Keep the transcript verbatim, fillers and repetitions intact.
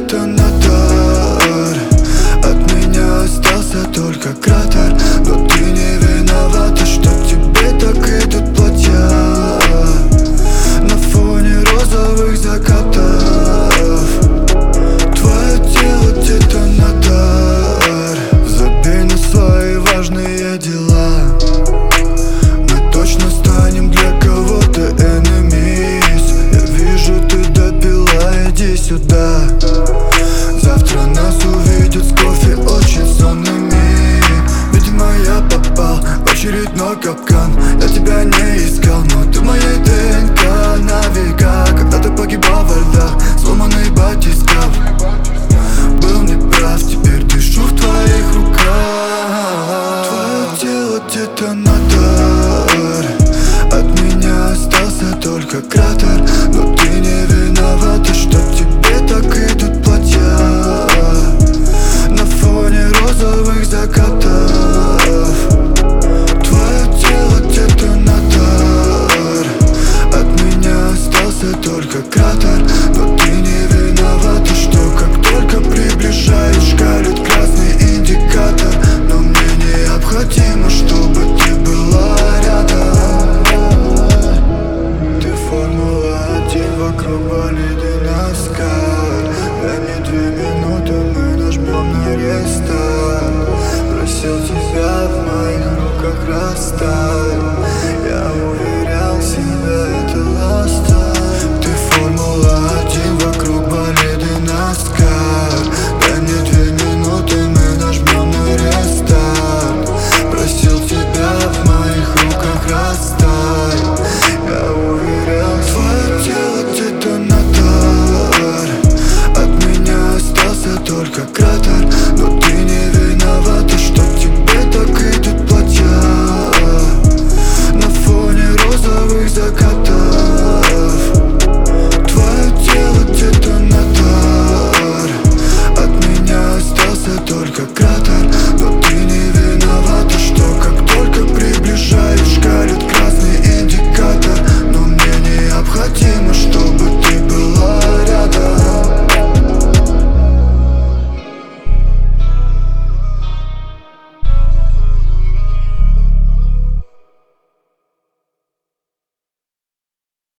детонатор. От меня остался только кратер, но ты не виновата, что тебе так идут платья на фоне розовых закатов. Твое тело детонатор. Забей на свои важные дела, мы точно станем для кого-то enemies. Я вижу, ты допила, иди сюда. Завтра нас увидят с кофе очень сонными. Видимо, я попал в очередной капкан. Я тебя не